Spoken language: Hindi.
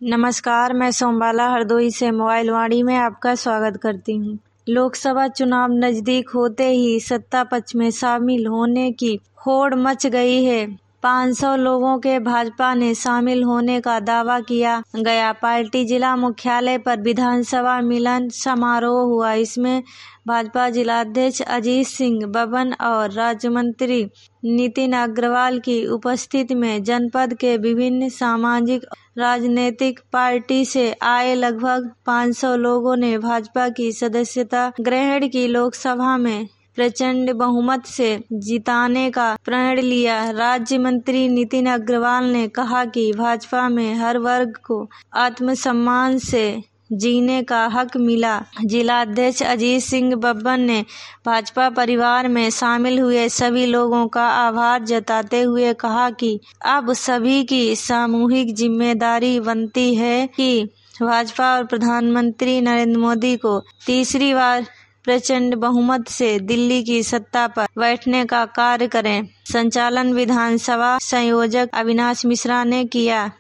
नमस्कार, मैं सोमबाला हरदोई से मोबाइल वाणी में आपका स्वागत करती हूँ। लोकसभा चुनाव नजदीक होते ही सत्ता पक्ष में शामिल होने की होड़ मच गई है। 500 लोगों के भाजपा ने शामिल होने का दावा किया गया। पार्टी जिला मुख्यालय पर विधानसभा मिलन समारोह हुआ। इसमें भाजपा जिलाध्यक्ष अजीत सिंह बब्बन और राज्य मंत्री नितिन अग्रवाल की उपस्थिति में जनपद के विभिन्न सामाजिक राजनीतिक पार्टी से आए लगभग 500 लोगों ने भाजपा की सदस्यता ग्रहण की। लोकसभा में प्रचंड बहुमत से जिताने का प्रण लिया। राज्य मंत्री नितिन अग्रवाल ने कहा कि भाजपा में हर वर्ग को आत्मसम्मान से जीने का हक मिला। जिलाध्यक्ष अजीत सिंह बब्बन ने भाजपा परिवार में शामिल हुए सभी लोगों का आभार जताते हुए कहा कि अब सभी की सामूहिक जिम्मेदारी बनती है कि भाजपा और प्रधानमंत्री नरेंद्र मोदी को तीसरी बार प्रचंड बहुमत से दिल्ली की सत्ता पर बैठने का कार्य करें। संचालन विधानसभा संयोजक अविनाश मिश्रा ने किया।